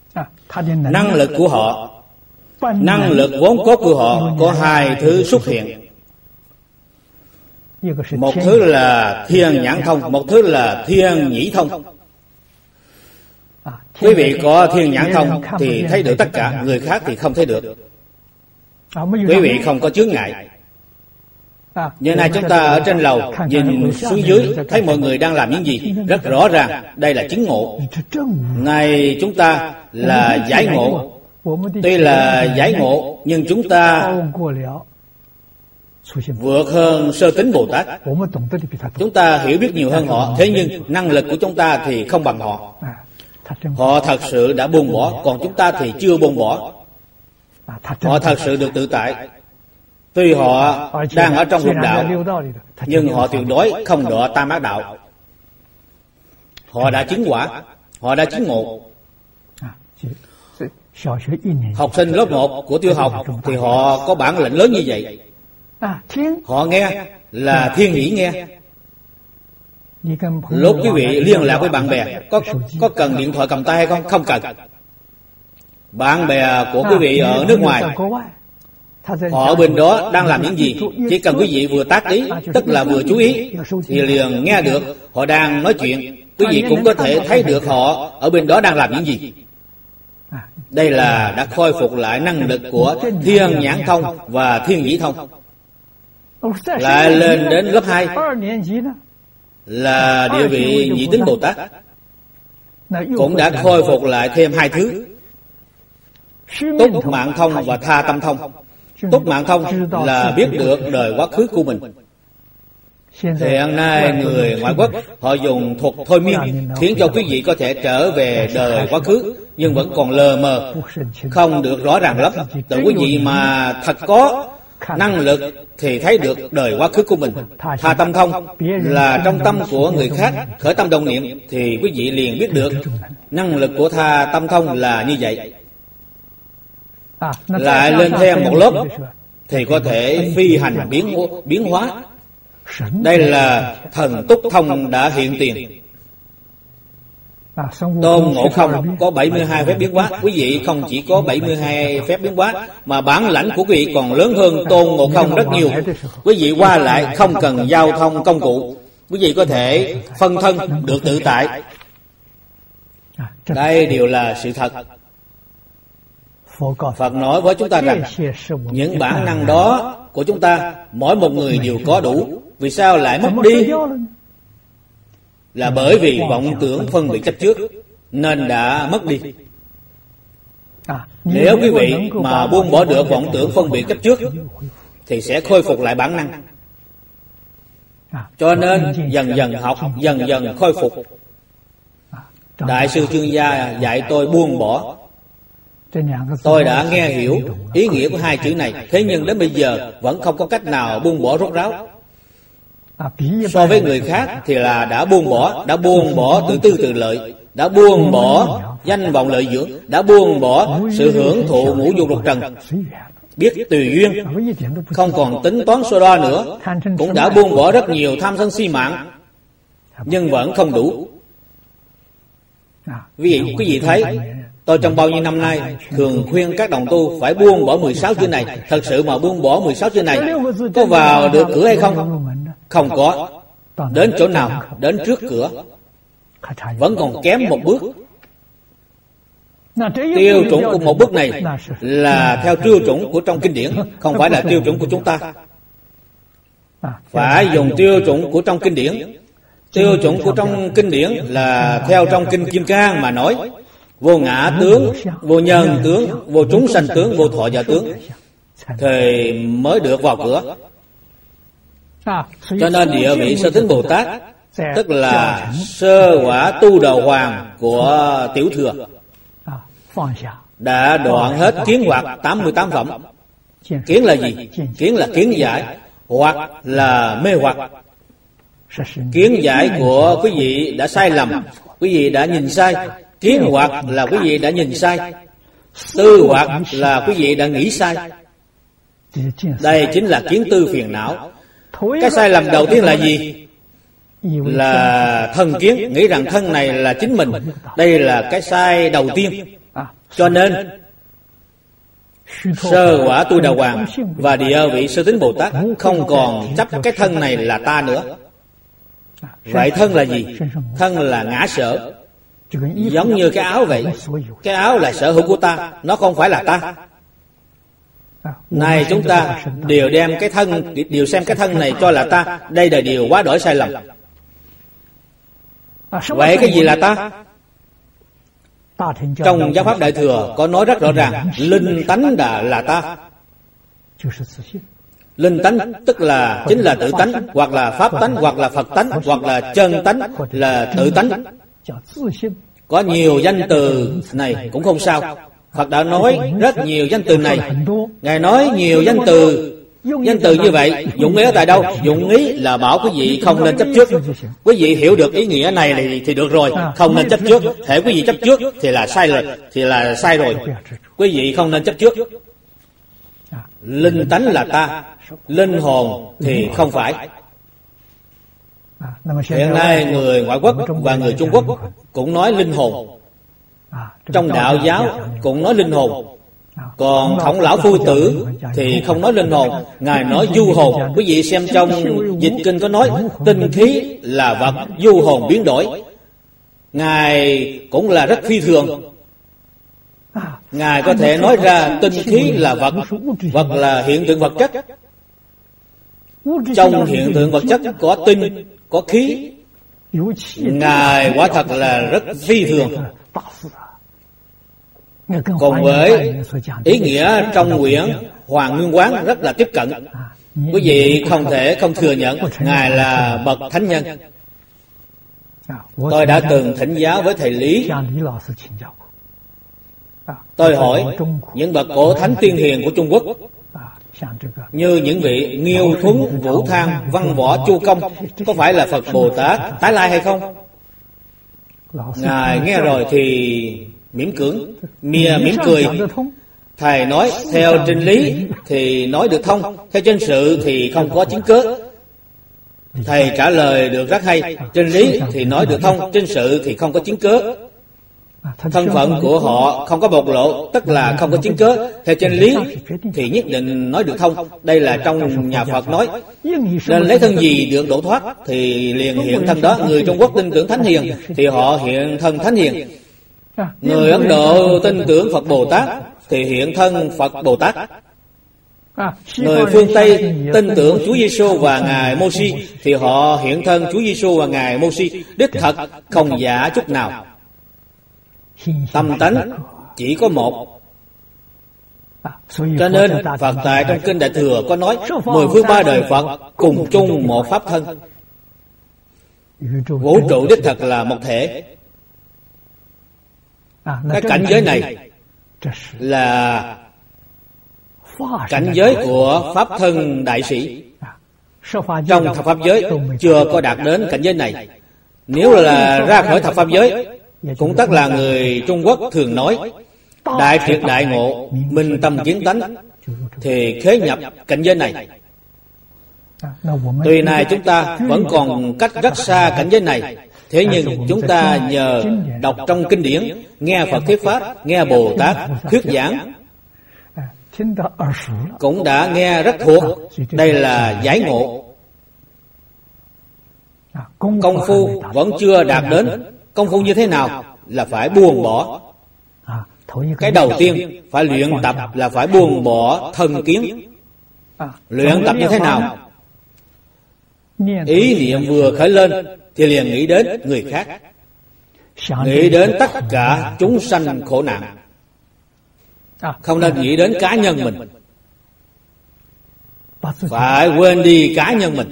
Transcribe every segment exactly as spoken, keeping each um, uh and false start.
Năng lực của họ, năng lực vốn có của họ có hai thứ xuất hiện. Một thứ là thiên nhãn thông, một thứ là thiên nhĩ thông. Quý vị có thiên nhãn thông thì thấy được tất cả, người khác thì không thấy được. Quý vị không có chướng ngại. Như nay chúng ta ở trên lầu nhìn xuống dưới thấy mọi người đang làm những gì rất rõ ràng, đây là chứng ngộ. Này chúng ta là giải ngộ. Tuy là giải ngộ nhưng chúng ta vượt hơn sơ tính Bồ Tát. Chúng ta hiểu biết nhiều hơn họ, thế nhưng năng lực của chúng ta thì không bằng họ. Họ thật sự đã buông bỏ, còn chúng ta thì chưa buông bỏ. Họ thật sự được tự tại. Tuy họ đang ở trong lục đạo, nhưng họ tuyệt đối không đọa tam ác đạo. Họ đã chứng quả, họ đã chứng ngộ. Học sinh lớp một của tiểu học thì họ có bản lĩnh lớn như vậy. Họ nghe là thiên hỷ nghe. Lúc quý vị liên lạc với bạn bè, có có cần điện thoại cầm tay hay không? Không cần. Bạn bè của quý vị ở nước ngoài, họ ở bên đó đang làm những gì, chỉ cần quý vị vừa tác ý, tức là vừa chú ý, thì liền nghe được họ đang nói chuyện. Quý vị cũng có thể thấy được họ ở bên đó đang làm những gì. Đây là đã khôi phục lại năng lực của thiên nhãn thông và thiên nhĩ thông. Lại lên đến lớp hai là địa vị nhị tính Bồ Tát, cũng đã khôi phục lại thêm hai thứ: túc mạng thông và tha tâm thông. Túc mạng thông là biết được đời quá khứ của mình. Hiện nay người ngoại quốc họ dùng thuật thôi miên khiến cho quý vị có thể trở về đời quá khứ, nhưng vẫn còn lờ mờ, không được rõ ràng lắm. Tự quý vị mà thật có năng lực thì thấy được đời quá khứ của mình. Tha tâm thông là trong tâm của người khác khởi tâm đồng niệm thì quý vị liền biết được. Năng lực của tha tâm thông là như vậy. Lại lên thêm một lớp thì có thể phi hành biến biến hóa. Đây là thần túc thông đã hiện tiền. Tôn Ngộ Không có bảy mươi hai phép biến hóa. Quý vị không chỉ có bảy mươi hai phép biến hóa, mà bản lãnh của quý vị còn lớn hơn Tôn Ngộ Không rất nhiều. Quý vị qua lại không cần giao thông công cụ, quý vị có thể phân thân được tự tại. Đây đều là sự thật. Phật nói với chúng ta rằng những bản năng đó của chúng ta mỗi một người đều có đủ. Vì sao lại mất đi? Là bởi vì vọng tưởng phân biệt chấp trước nên đã mất đi. Nếu quý vị mà buông bỏ được vọng tưởng phân biệt chấp trước thì sẽ khôi phục lại bản năng. Cho nên dần dần học, dần dần khôi phục. Đại sư Chương Gia dạy tôi buông bỏ. Tôi đã nghe hiểu ý nghĩa của hai chữ này, thế nhưng đến bây giờ vẫn không có cách nào buông bỏ rốt ráo. So với người khác thì là đã buông bỏ, đã buông bỏ tự tư tự lợi, đã buông bỏ danh vọng lợi dưỡng, đã buông bỏ sự hưởng thụ ngũ dục lục trần, biết tùy duyên, không còn tính toán so đo nữa, cũng đã buông bỏ rất nhiều tham sân si mạng, nhưng vẫn không đủ. Quý vị, quý vị thấy tôi trong bao nhiêu năm nay thường khuyên các đồng tu phải buông bỏ mười sáu chữ này. Thật sự mà buông bỏ mười sáu chữ này có vào được cửa hay không? Không có. Đến chỗ nào? Đến trước cửa. Vẫn còn kém một bước. Tiêu chuẩn của một bước này là theo tiêu chuẩn của trong kinh điển, không phải là tiêu chuẩn của chúng ta. Phải dùng tiêu chuẩn của trong kinh điển. Tiêu chuẩn của trong kinh điển là theo trong kinh Kim Cang mà nói: vô ngã tướng, vô nhân tướng, vô chúng sanh tướng, vô thọ giả tướng, thì mới được vào cửa. Cho nên địa vị sơ tính Bồ Tát, tức là sơ quả tu đầu hoàng của tiểu thừa, đã đoạn hết kiến hoặc tám mươi tám phẩm. Kiến là gì? Kiến là kiến giải, hoặc là mê hoặc. Kiến giải của quý vị đã sai lầm, quý vị đã nhìn sai. Kiến hoặc là quý vị đã nhìn sai. Tư hoặc là quý vị đã nghĩ sai. Đây chính là kiến tư phiền não. Cái sai lầm đầu tiên là gì? Là thân kiến, nghĩ rằng thân này là chính mình. Đây là cái sai đầu tiên. Cho nên sơ quả Tu Đà Hoàng và địa vị Sư Tín Bồ Tát không còn chấp cái thân này là ta nữa. Vậy thân là gì? Thân là ngã sở, giống như cái áo vậy. Cái áo là sở hữu của ta, nó không phải là ta. Này chúng ta đều đem cái thân, đều xem cái thân này cho là ta. Đây là điều quá đổi sai lầm. Vậy cái gì là ta? Trong Giáo pháp Đại Thừa có nói rất rõ ràng, linh tánh đã là ta. Linh tánh tức là chính là tự tánh, hoặc là pháp tánh, hoặc là Phật tánh, hoặc là chân tánh, là tự tánh. Có nhiều danh từ này cũng không sao. Phật đã nói rất nhiều danh từ này. Ngài nói nhiều danh từ, danh từ như vậy dụng ý ở tại đâu? Dụng ý là bảo quý vị không nên chấp trước. Quý vị hiểu được ý nghĩa này thì, thì được rồi, không nên chấp trước. Thể quý vị chấp trước thì là sai rồi, thì là sai rồi. Quý vị không nên chấp trước. Linh tánh là ta, linh hồn thì không phải. Hiện nay người ngoại quốc và người Trung Quốc cũng nói linh hồn. Trong đạo giáo cũng nói linh hồn. Còn Khổng Lão Phu Tử thì không nói linh hồn, Ngài nói du hồn. Quý vị xem trong dịch kinh có nói tinh khí là vật, du hồn biến đổi. Ngài cũng là rất phi thường. Ngài có thể nói ra tinh khí là vật, vật là hiện tượng vật chất. Trong hiện tượng vật chất có tinh, có khí. Ngài quả thật là rất phi thường. Còn với ý nghĩa trong quyển Hoàng Nguyên Quán rất là tiếp cận. Quý vị không thể không thừa nhận Ngài là bậc thánh nhân. Tôi đã từng thỉnh giáo với thầy Lý. Tôi hỏi những bậc cổ thánh tiên hiền của Trung Quốc, như những vị Nghiêu Thuấn, Vũ Thang, Văn Võ, Chu Công, có phải là Phật Bồ Tát tái lai hay không? Ngài nghe rồi thì mỉm cưỡng, mỉa mỉm cười. Thầy nói theo trên lý thì nói được thông, theo trên sự thì không có chứng cớ. Thầy trả lời được rất hay. Trên lý thì nói được thông, trên sự thì không có chứng cớ. Thân phận của họ không có bộc lộ, tức là không có chứng cớ. Theo trên lý thì nhất định nói được thông. Đây là trong nhà Phật nói. Nên lấy thân gì được độ thoát thì liền hiện thân đó. Người Trung Quốc tin tưởng Thánh Hiền thì họ hiện thân Thánh Hiền. Người Ấn Độ tin tưởng Phật Bồ Tát thì hiện thân Phật Bồ Tát. Người phương Tây tin tưởng Chúa Giêsu và Ngài Mô-si thì họ hiện thân Chúa Giêsu và Ngài Mô-si. Đích thật không giả chút nào. Tâm tánh chỉ có một. Cho nên Phật tại trong kinh Đại Thừa có nói mười phương ba đời Phật cùng chung một pháp thân. Vũ trụ đích thật là một thể. Cái cảnh giới này là cảnh giới của pháp thân đại sĩ. Trong thập pháp giới chưa có đạt đến cảnh giới này. Nếu là ra khỏi thập pháp giới, cũng tức là người Trung Quốc thường nói đại triệt đại ngộ, minh tâm kiến tánh, thì khế nhập cảnh giới này. Tuy này chúng ta vẫn còn cách rất xa cảnh giới này. Thế nhưng chúng ta nhờ đọc trong kinh điển, nghe Phật thuyết pháp, nghe Bồ Tát thuyết giảng, cũng đã nghe rất thuộc. Đây là giải ngộ. Công phu vẫn chưa đạt đến. Công phu như thế nào? Là phải buông bỏ. Cái đầu tiên phải luyện tập là phải buông bỏ thân kiến. Luyện tập như thế nào? Ý niệm vừa khởi lên thì liền nghĩ đến người khác, nghĩ đến tất cả chúng sanh khổ nạn, không nên nghĩ đến cá nhân mình. Phải quên đi cá nhân mình.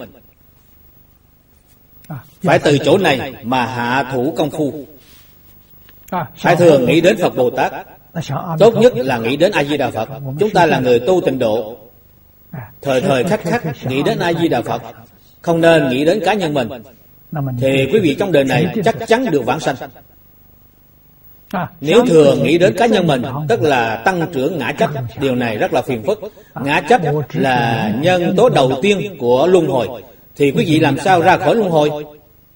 Phải từ chỗ này mà hạ thủ công phu. Phải thường nghĩ đến Phật Bồ Tát. Tốt nhất là nghĩ đến A-di-đà Phật. Chúng ta là người tu tịnh độ, thời thời khắc khắc nghĩ đến A-di-đà Phật, không nên nghĩ đến cá nhân mình. Thì quý vị trong đời này chắc chắn được vãng sanh. Nếu thường nghĩ đến cá nhân mình, tức là tăng trưởng ngã chấp. Điều này rất là phiền phức. Ngã chấp là nhân tố đầu tiên của luân hồi. Thì quý vị làm sao ra khỏi luân hồi?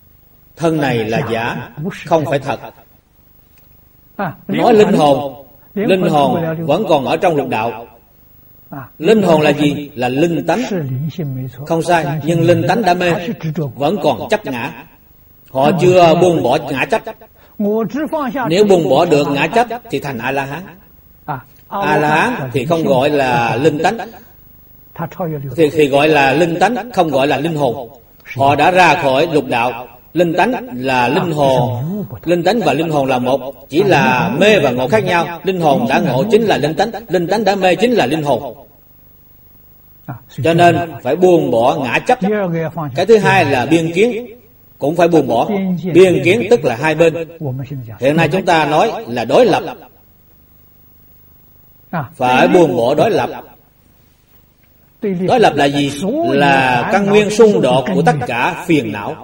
Thân này là giả, không phải thật. Nói linh hồn linh hồn vẫn còn ở trong lục đạo. Linh hồn là gì? Là linh tánh. Không sai, nhưng linh tánh đã mê, vẫn còn chấp ngã. Họ chưa buông bỏ ngã chấp. Nếu buông bỏ được ngã chấp thì thành A-la-hán. A-la-hán thì không gọi là linh tánh, thì, thì gọi là linh tánh, không gọi là linh hồn. Họ đã ra khỏi lục đạo. Linh tánh là linh hồn. Linh tánh và linh hồn là một, chỉ là mê và ngộ khác nhau. Linh hồn đã ngộ chính là linh tánh, linh tánh đã mê chính là linh hồn. Cho nên phải buông bỏ ngã chấp. Cái thứ hai là biên kiến, cũng phải buông bỏ. Biên kiến tức là hai bên. Hiện nay chúng ta nói là đối lập, phải buông bỏ đối lập. Đối lập là gì? Là căn nguyên xung đột của tất cả phiền não.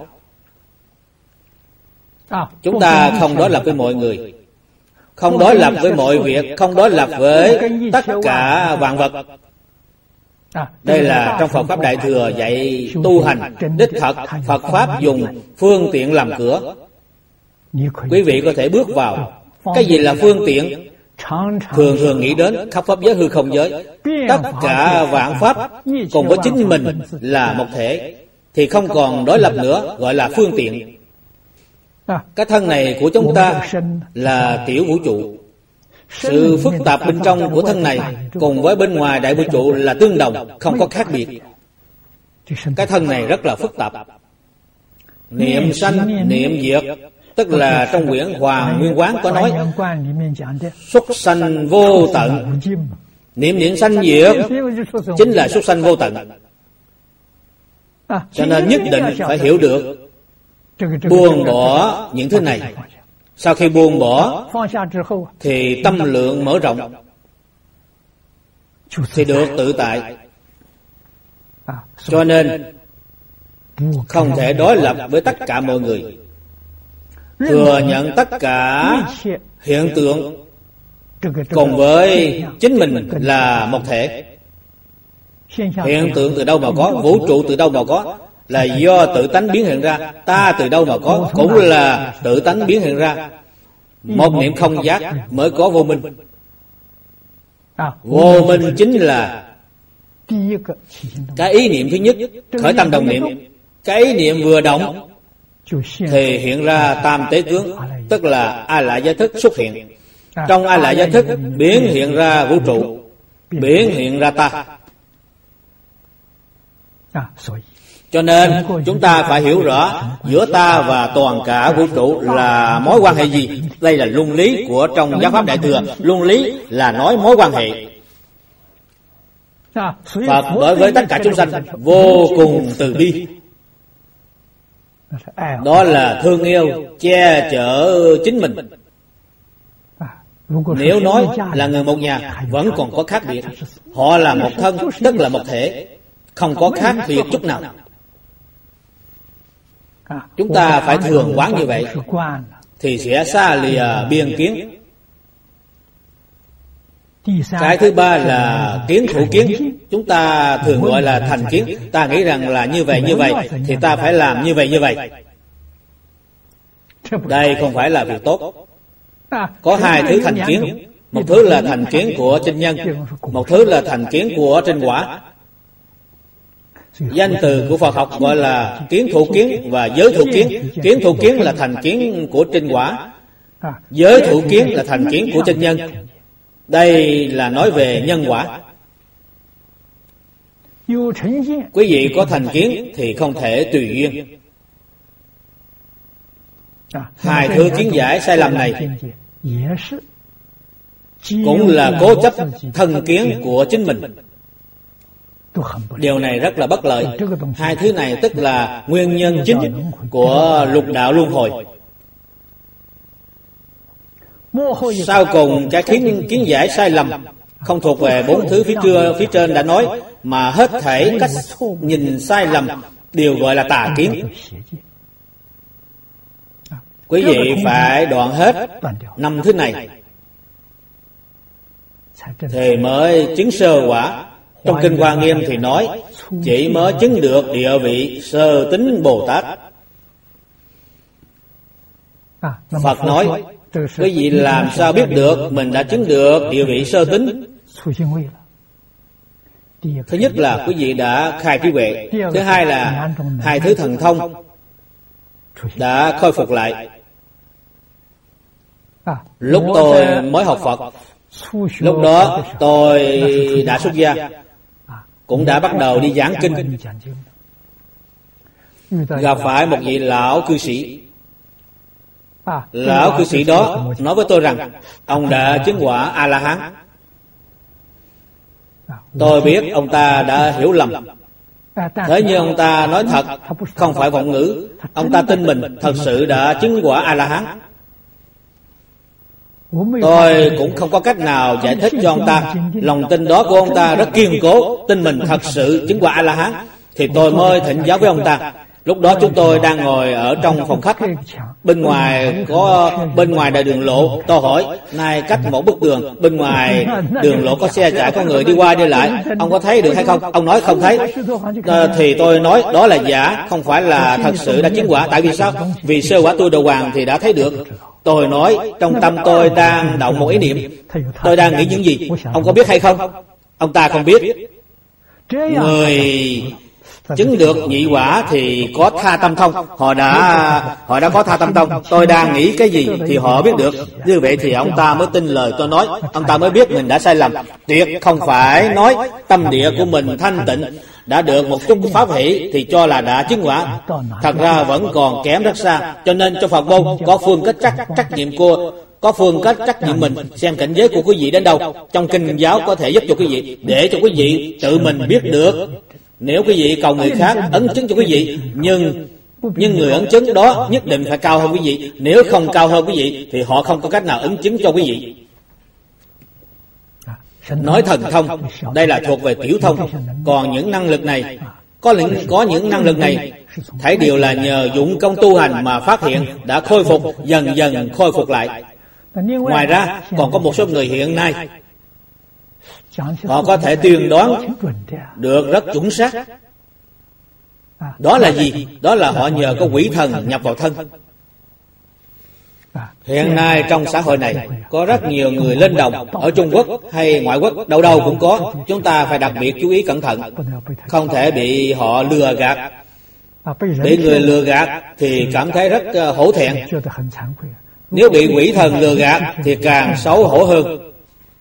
Chúng ta không đối lập với mọi người, không đối lập với mọi việc, không đối lập với tất cả vạn vật. Đây là trong Phật Pháp Đại Thừa dạy tu hành. Đích thật Phật Pháp dùng phương tiện làm cửa. Quý vị có thể bước vào. Cái gì là phương tiện? Thường thường nghĩ đến khắp pháp giới hư không giới. Tất cả vạn pháp cùng với chính mình là một thể, thì không còn đối lập nữa, gọi là phương tiện. Cái thân này của chúng ta là tiểu vũ trụ. Sự phức tạp bên trong của thân này cùng với bên ngoài đại vũ trụ là tương đồng, không có khác biệt. Cái thân này rất là phức tạp. Niệm sanh, niệm diệt, tức là trong quyển Hoàng Nguyên Quán có nói xuất sanh vô tận. Niệm niệm sanh diệt chính là xuất sanh vô tận. Cho nên nhất định phải hiểu được buông bỏ những thứ này. Sau khi buông bỏ thì tâm lượng mở rộng, thì được tự tại. Cho nên không thể đối lập với tất cả mọi người. Thừa nhận tất cả hiện tượng cùng với chính mình là một thể. Hiện tượng từ đâu mà có? Vũ trụ từ đâu mà có? Là do tự tánh biến hiện ra. Ta từ đâu mà có? Cũng là tự tánh biến hiện ra. Một niệm không giác mới có vô minh. Vô minh chính là cái ý niệm thứ nhất, khởi tâm đồng niệm. Cái ý niệm vừa động thì hiện ra tam tế tướng, tức là A Lại Gia Thức xuất hiện. Trong A Lại Gia Thức biến hiện ra vũ trụ, biến hiện ra ta. Cho nên chúng ta phải hiểu rõ giữa ta và toàn cả vũ trụ là mối quan hệ gì. Đây là luân lý của trong Giáo Pháp Đại Thừa. Luân lý là nói mối quan hệ. Phật đối với tất cả chúng sanh vô cùng từ bi. Đó là thương yêu, che chở chính mình. Nếu nói là người một nhà, vẫn còn có khác biệt. Họ là một thân, tức là một thể, không có khác biệt chút nào. Chúng ta phải thường quán như vậy, thì sẽ xa lìa biên kiến. Cái thứ ba là kiến thủ kiến. Chúng ta thường gọi là thành kiến. Ta nghĩ rằng là như vậy như vậy thì ta phải làm như vậy như vậy. Đây không phải là việc tốt. Có hai thứ thành kiến. Một thứ là thành kiến của chinh nhân, một thứ là thành kiến của trinh quả. Danh từ của Phật học gọi là kiến thủ kiến và giới thủ kiến. Kiến thủ kiến là thành kiến của trinh quả, giới thủ kiến là thành kiến của chinh nhân. Đây là nói về nhân quả. Quý vị có thành kiến thì không thể tùy duyên. Hai thứ kiến giải sai lầm này cũng là cố chấp thân kiến của chính mình. Điều này rất là bất lợi. Hai thứ này tức là nguyên nhân chính của lục đạo luân hồi. Sau cùng cái kiến, kiến giải sai lầm không thuộc về bốn thứ phía, trưa, phía trên đã nói, mà hết thảy cách nhìn sai lầm đều gọi là tà kiến. Quý vị phải đoạn hết năm thứ này thì mới chứng sơ quả. Trong Kinh Hoa Nghiêm thì nói chỉ mới chứng được địa vị sơ tính Bồ Tát. Phật nói Quý vị làm sao biết được mình đã chứng được địa vị sơ tính? Thứ nhất là quý vị đã khai trí huệ. Thứ hai là hai thứ thần thông đã khôi phục lại. Lúc tôi mới học Phật, lúc đó tôi đã xuất gia, cũng đã bắt đầu đi giảng kinh. Gặp phải một vị lão cư sĩ. Lão cư sĩ đó nói với tôi rằng ông đã chứng quả A-la-hán. Tôi biết ông ta đã hiểu lầm. Thế nhưng ông ta nói thật, không phải vọng ngữ. Ông ta tin mình thật sự đã chứng quả A-la-hán. Tôi cũng không có cách nào giải thích cho ông ta. Lòng tin đó của ông ta rất kiên cố, tin mình thật sự chứng quả A-la-hán. Thì tôi mới thỉnh giáo với ông ta. Lúc đó chúng tôi đang ngồi ở trong phòng khách. Bên ngoài có bên ngoài là đường lộ. Tôi hỏi, nay cách một bức tường, bên ngoài đường lộ có xe chạy, có người đi qua đi lại, ông có thấy được hay không? Ông nói không thấy. À, thì tôi nói đó là giả, không phải là thật sự đã chứng quả. Tại vì sao? Vì sơ quả tu đồ hoàng thì đã thấy được. Tôi nói trong tâm tôi đang động một ý niệm. Tôi đang nghĩ những gì? Ông có biết hay không? Ông ta không biết. Người chứng được nhị quả thì có tha tâm thông. Họ đã họ đã có tha tâm thông. Tôi đang nghĩ cái gì thì họ biết được. Như vậy thì ông ta mới tin lời tôi nói. Ông ta mới biết mình đã sai lầm. Tuyệt không phải nói tâm địa của mình thanh tịnh, đã được một chút pháp hỷ thì cho là đã chứng quả. Thật ra vẫn còn kém rất xa. Cho nên trong Phật môn có phương cách trách trách nhiệm của có phương cách trách nhiệm mình, xem cảnh giới của quý vị đến đâu. Trong kinh giáo có thể giúp cho quý vị, để cho quý vị tự mình biết được. Nếu quý vị cầu người khác ấn chứng cho quý vị, nhưng nhưng người ấn chứng đó nhất định phải cao hơn quý vị. Nếu không cao hơn quý vị thì họ không có cách nào ấn chứng cho quý vị. Nói thần thông, đây là thuộc về tiểu thông. Còn những năng lực này, có những, có những năng lực này thấy đều là nhờ dụng công tu hành mà phát hiện, đã khôi phục, dần dần khôi phục lại. Ngoài ra còn có một số người hiện nay họ có thể tuyên đoán được rất chuẩn xác. Đó là gì? Đó là họ nhờ có quỷ thần nhập vào thân. Hiện nay trong xã hội này có rất nhiều người lên đồng, ở Trung Quốc hay ngoại quốc, đâu đâu cũng có. Chúng ta phải đặc biệt chú ý cẩn thận, không thể bị họ lừa gạt. Bị người lừa gạt thì cảm thấy rất hổ thẹn. Nếu bị quỷ thần lừa gạt thì càng xấu hổ hơn.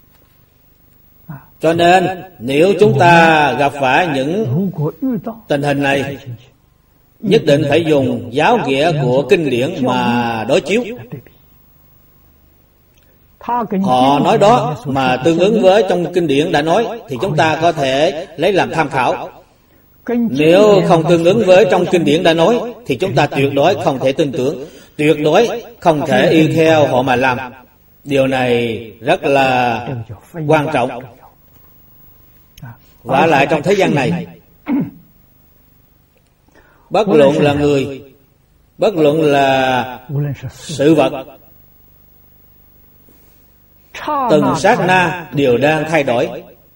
Cho nên nếu chúng ta gặp phải những tình hình này, nhất định phải dùng giáo nghĩa của kinh điển mà đối chiếu. Họ nói đó mà tương ứng với trong kinh điển đã nói thì chúng ta có thể lấy làm tham khảo. Nếu không tương ứng với trong kinh điển đã nói thì chúng ta tuyệt đối không thể tin tưởng, tuyệt đối không thể y theo họ mà làm. Điều này rất là quan trọng. Vả lại trong thế gian này, bất luận là người, bất luận là sự vật, từng sát na đều đang thay đổi.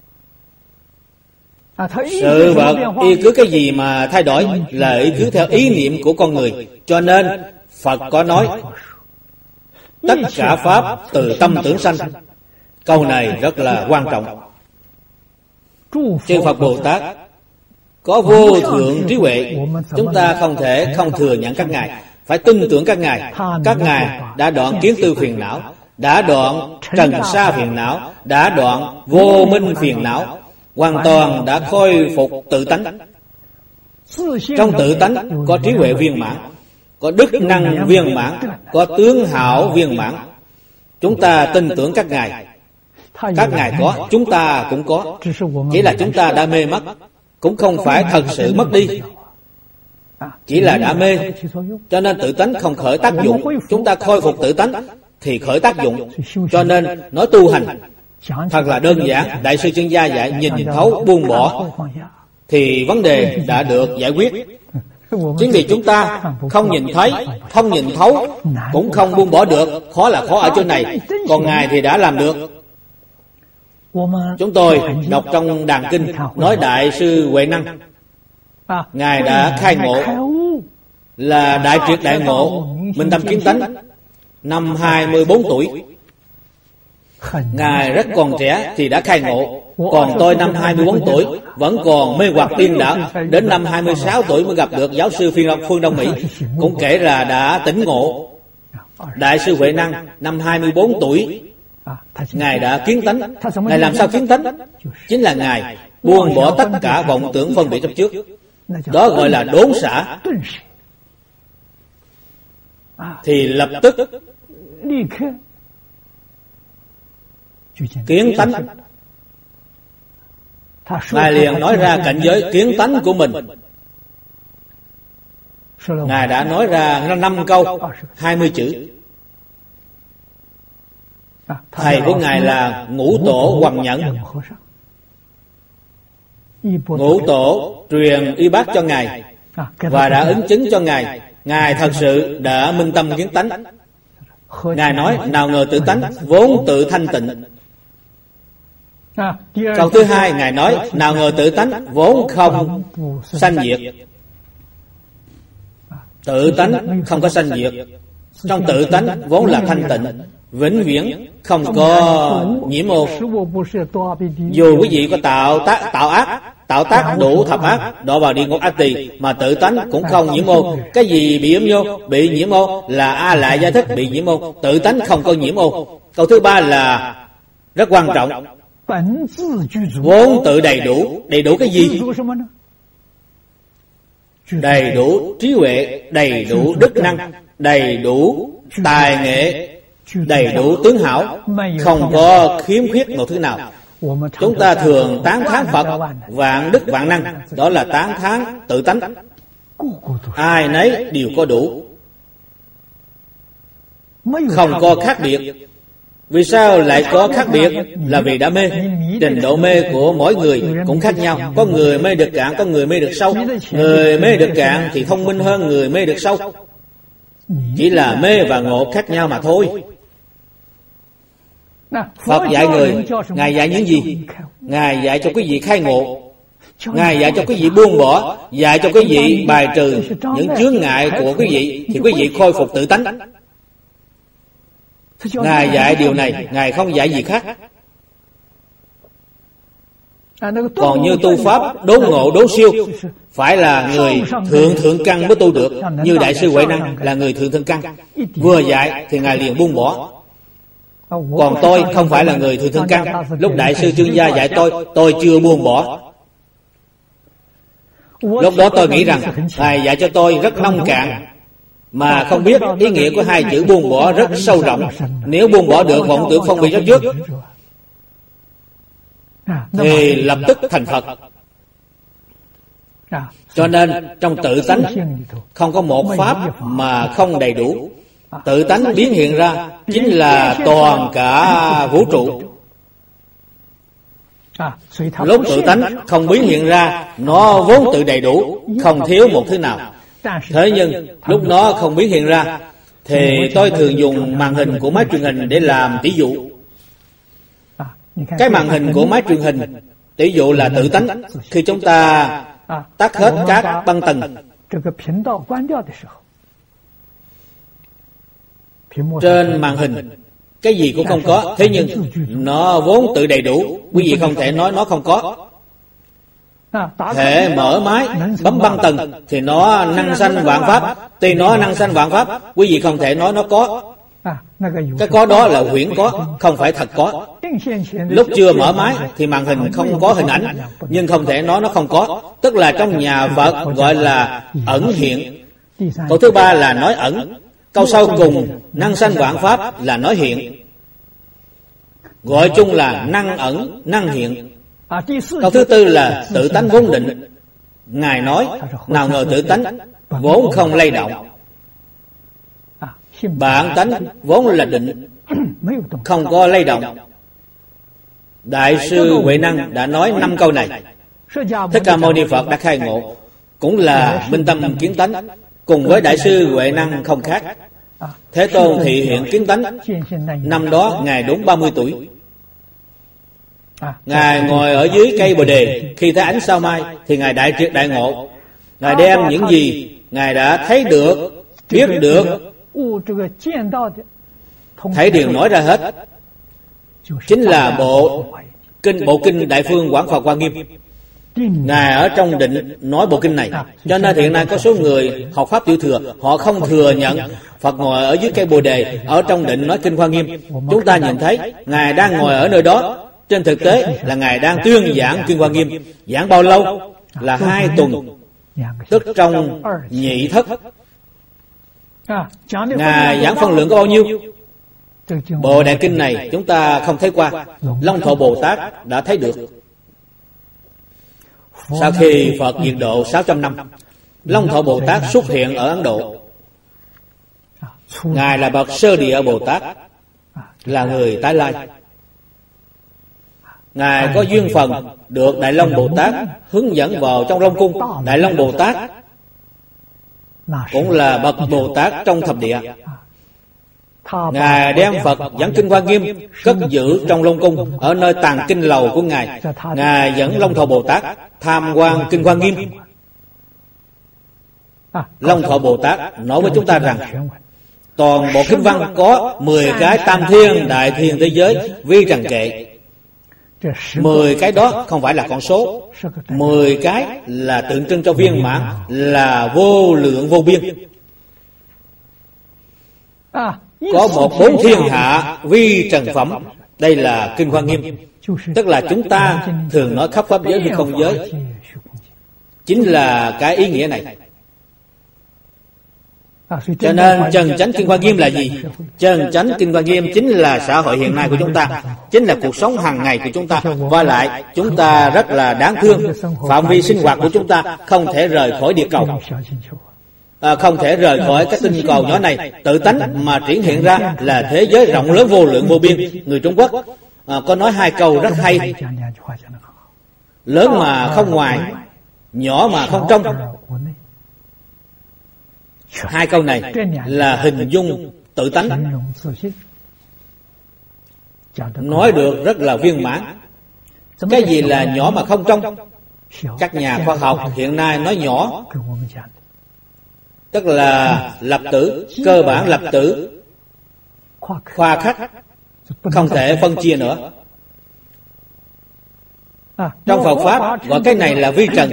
Sự vật y cứ cái gì mà thay đổi? Là y cứ theo ý niệm của con người. Cho nên Phật có nói tất cả pháp từ tâm tưởng sanh. Câu này rất là quan trọng. Chư Phật Bồ Tát có vô thượng trí huệ, chúng ta không thể không thừa nhận các ngài, phải tin tưởng các ngài. Các ngài đã đoạn kiến tư phiền não, đã đoạn trần sa phiền não, đã đoạn vô minh phiền não, hoàn toàn đã khôi phục tự tánh. Trong tự tánh có trí huệ viên mãn, có đức năng viên mãn, có tướng hảo viên mãn. Chúng ta tin tưởng các ngài. Các ngài có, chúng ta cũng có. Chỉ là chúng ta đã mê mất, cũng không phải thật sự mất đi, chỉ là đã mê. Cho nên tự tánh không khởi tác dụng. Chúng ta khôi phục tự tánh thì khởi tác dụng. Cho nên nói tu hành thật là đơn giản. Đại sư chuyên gia dạy nhìn nhìn thấu, buông bỏ thì vấn đề đã được giải quyết. Chính vì chúng ta không nhìn thấy, không nhìn thấu, cũng không buông bỏ được. Khó là khó ở chỗ này. Còn ngài thì đã làm được. Chúng tôi đọc trong Đàn Kinh nói Đại sư Huệ Năng, ngài đã khai ngộ, là đại triệt đại ngộ, minh tâm kiến tánh. năm hai mươi bốn tuổi. Ngài rất còn trẻ thì đã khai ngộ. Còn tôi năm hai mươi bốn tuổi vẫn còn mê hoặc điên đảo. Đến năm hai mươi sáu tuổi mới gặp được giáo sư Phương Đông Mỹ, cũng kể là đã tỉnh ngộ. Đại sư Huệ Năng năm hai mươi bốn tuổi, Ngài đã kiến tánh. Ngài làm sao kiến tánh? Chính là Ngài buông bỏ tất cả vọng tưởng phân biệt chấp trước. Đó gọi là đốn xả. Thì lập tức kiến tánh. Ngài liền nói ra cảnh giới kiến tánh của mình. Ngài đã nói ra năm câu, hai mươi chữ. Thầy của Ngài là Ngũ Tổ Hoằng Nhẫn. Ngũ Tổ truyền y bác cho Ngài và đã ứng chứng cho Ngài. Ngài thật sự đã minh tâm kiến tánh. Ngài nói nào ngờ tự tánh vốn tự thanh tịnh. Câu thứ hai, Ngài nói nào ngờ tự tánh vốn không sanh diệt. Tự tánh không có sanh diệt. Trong tự tánh vốn là thanh tịnh, vĩnh viễn không có nhiễm ô. Dù quý vị có tạo tác tạo ác, tạo tác đủ thập ác, đọa vào địa ngục ác tỳ, mà tự tánh cũng không nhiễm ô. Cái gì bị nhiễm ô? Bị nhiễm ô là A Lại Gia Thức bị nhiễm ô. Tự tánh không có nhiễm ô. Câu thứ ba là rất quan trọng. Vốn tự đầy đủ. Đầy đủ cái gì? Đầy đủ trí huệ, đầy đủ đức năng, đầy đủ tài nghệ, đầy đủ tướng hảo, không có khiếm khuyết một thứ nào. Chúng ta thường tán thán Phật vạn đức vạn năng, đó là tán thán tự tánh. Ai nấy đều có đủ, không có khác biệt. Vì sao lại có khác biệt? Là vì đã mê. Trình độ mê của mỗi người cũng khác nhau. Có người mê được cạn, có người mê được sâu. Người mê được cạn thì thông minh hơn người mê được sâu. Chỉ là mê và ngộ khác nhau mà thôi. Phật dạy người, Ngài dạy những gì? Ngài dạy cho quý vị khai ngộ. Ngài dạy cho quý vị buông bỏ, dạy cho quý vị bài trừ những chướng ngại của quý vị, thì quý vị khôi phục tự tánh. Ngài dạy điều này, Ngài không dạy gì khác. Còn như tu pháp đốn ngộ đốn siêu, phải là người thượng thượng căn mới tu được. Như Đại sư Huệ Năng là người thượng thượng căn, vừa dạy thì Ngài liền buông bỏ. Còn tôi không phải là người thượng thượng căn. Lúc Đại sư Trương Gia dạy tôi, tôi chưa buông bỏ. Lúc đó tôi nghĩ rằng Ngài dạy cho tôi rất nông cạn, mà không biết ý nghĩa của hai chữ buông bỏ rất sâu rộng. Nếu buông bỏ được vọng tưởng phân biệt chấp trước thì lập tức thành Phật. Cho nên trong tự tánh không có một pháp mà không đầy đủ. Tự tánh biến hiện ra chính là toàn cả vũ trụ. Lúc tự tánh không biến hiện ra, nó vốn tự đầy đủ, không thiếu một thứ nào. Thế nhưng lúc nó không biến hiện ra thì tôi thường dùng màn hình của máy truyền hình để làm tỷ dụ. Cái màn hình của máy truyền hình tỷ dụ là tự tánh. Khi chúng ta tắt hết các băng tần, trên màn hình cái gì cũng không có. Thế nhưng nó vốn tự đầy đủ, quý vị không thể nói nó không có. Thể mở máy bấm băng tần thì nó năng sanh vạn pháp. Tuy nó năng sanh vạn pháp, quý vị không thể nói nó có. Cái có đó là huyễn có, không phải thật có. Lúc chưa mở máy thì màn hình không có hình ảnh, nhưng không thể nói nó không có. Tức là trong nhà Phật gọi là ẩn hiện. Câu thứ ba là nói ẩn. Câu sau cùng năng sanh vạn pháp là nói hiện. Gọi chung là năng ẩn, năng hiện. Câu thứ tư là tự tánh vốn định. Ngài nói nào ngờ tự tánh vốn không lay động. Bản tánh vốn là định, không có lay động. Đại sư Huệ Năng đã nói năm câu này. Thích Ca Mâu Ni Phật đã khai ngộ, cũng là minh tâm kiến tánh. Cùng với Đại sư Huệ Năng không khác. Thế Tôn thị hiện kiến tánh. Năm đó Ngài đúng ba mươi tuổi. Ngài ngồi ở dưới cây Bồ Đề, khi thấy ánh sao mai thì Ngài đại triệt đại ngộ. Ngài đem những gì Ngài đã thấy được, biết được, Thảy đều nói ra hết, chính là bộ kinh bộ kinh Đại Phương Quảng Phật Hoa Nghiêm. Ngài ở trong định nói bộ kinh này. Cho nên hiện nay có số người học pháp tiểu thừa, họ không thừa nhận Phật ngồi ở dưới cây Bồ Đề, ở trong định nói kinh Hoa Nghiêm. Chúng ta nhìn thấy Ngài đang ngồi ở nơi đó, trên thực tế là Ngài đang tuyên giảng kinh Hoa Nghiêm. Giảng bao lâu? Là hai tuần, tức trong nhị thất. Ngài giảng phân lượng có bao nhiêu? Bộ Đại Kinh này chúng ta không thấy qua, Long Thọ Bồ Tát đã thấy được. Sau khi Phật diệt độ sáu trăm năm, Long Thọ Bồ Tát xuất hiện ở Ấn Độ. Ngài là bậc Sơ Địa Bồ Tát, là người tái lai. Ngài có duyên phần được Đại Long Bồ Tát hướng dẫn vào trong Long Cung. Đại Long Bồ Tát cũng là bậc Bồ Tát trong thập địa. Ngài đem Phật giảng kinh Hoa Nghiêm cất giữ trong Long Cung, ở nơi tàng kinh lầu của Ngài. Ngài dẫn Long Thọ Bồ Tát tham quan kinh Hoa Nghiêm. Long Thọ Bồ Tát nói với chúng ta rằng toàn bộ kinh văn có mười cái tam thiên đại thiên thế giới vi trần kệ. Mười cái đó không phải là con số, mười cái là tượng trưng cho viên mãn, là vô lượng vô biên. Có một bốn thiên hạ vi trần phẩm. Đây là kinh Hoa Nghiêm. Tức là chúng ta thường nói khắp pháp giới hay không giới, chính là cái ý nghĩa này. Cho nên chân chánh kinh Hoa Nghiêm là gì? Chân chánh kinh Hoa Nghiêm chính là xã hội hiện nay của chúng ta, chính là cuộc sống hàng ngày của chúng ta. Và lại chúng ta rất là đáng thương, phạm vi sinh hoạt của chúng ta không thể rời khỏi địa cầu, à, không thể rời khỏi cái tinh cầu nhỏ này. Tự tánh mà triển hiện ra là thế giới rộng lớn vô lượng vô biên. Người Trung Quốc à, có nói hai câu rất hay: lớn mà không ngoài, nhỏ mà không trong. Hai câu này là hình dung tự tánh, nói được rất là viên mãn. Cái gì là nhỏ mà không trong? Các nhà khoa học hiện nay nói nhỏ, tức là lập tử, cơ bản lập tử, khoa khắc, không thể phân chia nữa. Trong Phật Pháp gọi cái này là vi trần.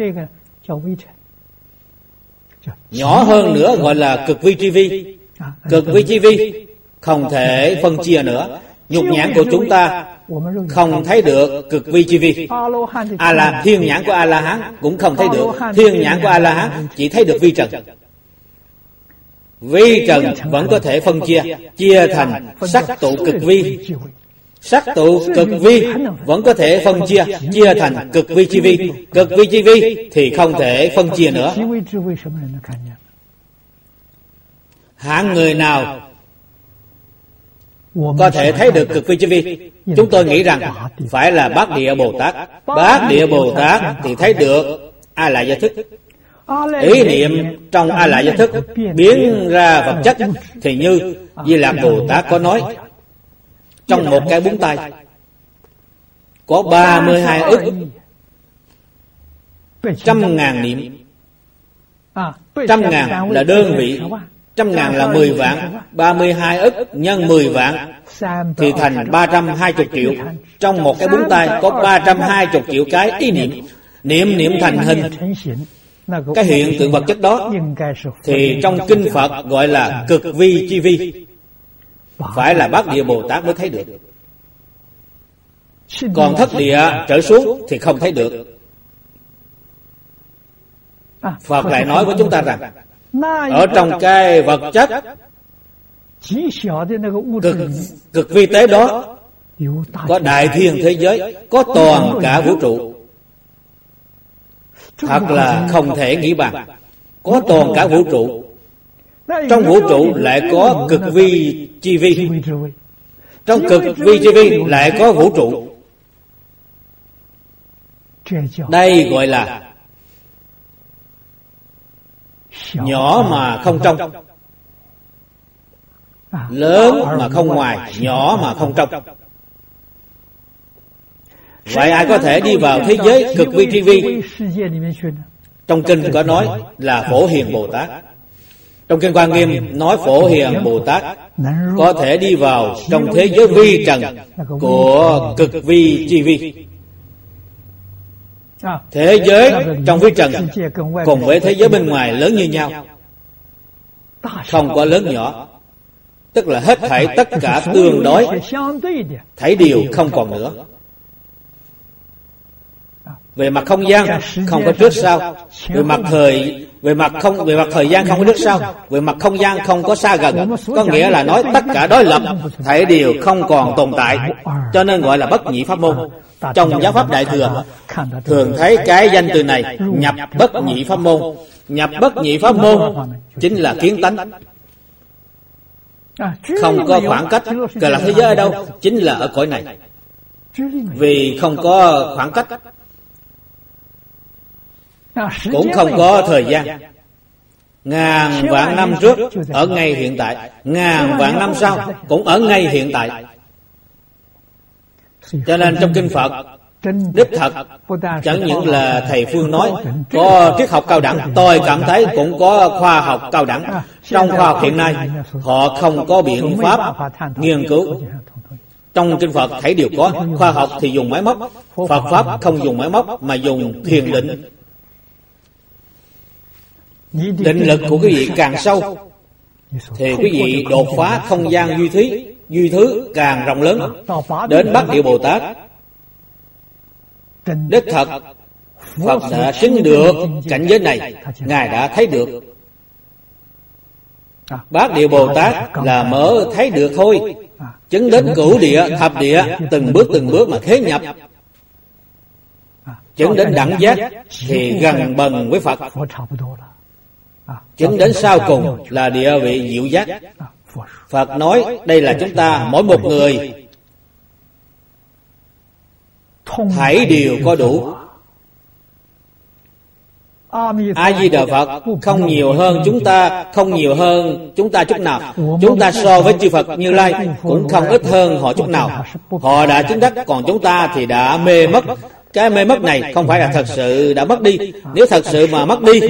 Nhỏ hơn nữa gọi là cực vi chi vi. Cực vi chi vi không thể phân chia nữa. Nhục nhãn của chúng ta không thấy được cực vi chi vi. A la thiên nhãn của A La Hán cũng không thấy được. Thiên nhãn của A La Hán chỉ thấy được vi trần. Vi trần vẫn có thể phân chia, chia thành sắc tụ cực vi. Sắc tụ cực vi vẫn có thể phân chia, chia thành cực vi chi vi. Cực vi chi vi thì không thể phân chia nữa. Hạng người nào có thể thấy được cực vi chi vi? Chúng tôi nghĩ rằng phải là Bát Địa Bồ Tát. Bát Địa Bồ Tát thì thấy được A Lại Gia Thức. Ý niệm trong A Lại Gia Thức biến ra vật chất, thì như Di Lạc Bồ Tát có nói, trong một cái búng tay có ba mươi hai ức trăm ngàn niệm. Trăm ngàn là đơn vị, trăm ngàn là mười vạn, ba mươi hai ức nhân mười vạn thì thành ba trăm hai mươi triệu. Trong một cái búng tay có ba trăm hai mươi triệu cái ý niệm. Niệm niệm thành hình, cái hiện tượng vật chất đó thì trong kinh Phật gọi là cực vi chi vi. Phải là Bát Địa Bồ Tát mới thấy được. Còn thất địa trở xuống thì không thấy được. Phật lại nói với chúng ta rằng ở trong cái vật chất cực, cực vi tế đó có đại thiên thế giới, có toàn cả vũ trụ. Thật là không thể nghĩ bàn. Có toàn cả vũ trụ. Trong vũ trụ lại có cực vi chi vi. Trong cực vi chi vi lại có vũ trụ. Đây gọi là nhỏ mà không trong, lớn mà không ngoài, nhỏ mà không trong. Vậy ai có thể đi vào thế giới cực vi chi vi? Trong kinh có nói là Phổ Hiền Bồ Tát. Trong Kinh Quan Nghiêm nói Phổ Hiền Bồ Tát có thể đi vào trong thế giới vi trần của cực vi chi vi. Thế giới trong vi trần cùng với thế giới bên ngoài lớn như nhau, không có lớn nhỏ, tức là hết thảy tất cả tương đối, thảy đều không còn nữa. Về mặt không gian không có trước sau, về mặt thời về mặt không về mặt thời gian không có trước sau, về mặt không gian không có xa gần, có nghĩa là nói tất cả đối lập thảy đều không còn tồn tại, cho nên gọi là bất nhị pháp môn. Trong giáo pháp Đại Thừa thường thấy cái danh từ này, nhập bất nhị pháp môn. Nhập bất nhị pháp môn chính là kiến tánh, không có khoảng cách. Gọi là thế giới ở đâu? Chính là ở cõi này, vì không có khoảng cách, cũng không có thời gian. Ngàn vạn năm trước ở ngay hiện tại, ngàn vạn năm sau cũng ở ngay hiện tại. Cho nên trong kinh Phật đích thật chẳng những là thầy Phương nói có triết học cao đẳng, tôi cảm thấy cũng có khoa học cao đẳng. Trong khoa học hiện nay họ không có biện pháp nghiên cứu. Trong kinh Phật thấy đều có. Khoa học thì dùng máy móc, Phật pháp không dùng máy móc mà dùng thiền định. Định lực của quý vị càng sâu thì quý vị đột phá không gian duy thí duy thứ càng rộng lớn. Đến Bát Địa Bồ Tát đích thật Phật đã chứng được cảnh giới này, Ngài đã thấy được. Bát Địa Bồ Tát là mới thấy được thôi, chứng đến cửu địa, thập địa, từng bước từng bước mà thế nhập. Chứng đến đẳng giác thì gần bằng với Phật. Chứng đến sau cùng là địa vị diệu giác. Phật nói đây là chúng ta mỗi một người thảy đều có đủ. A Di Đà Phật không nhiều hơn chúng ta, không nhiều hơn chúng ta chút nào. Chúng ta so với chư Phật Như Lai cũng không ít hơn họ chút nào. Họ đã chứng đắc, còn chúng ta thì đã mê mất. Cái mê mất này không phải là thật sự đã mất đi. Nếu thật sự mà mất đi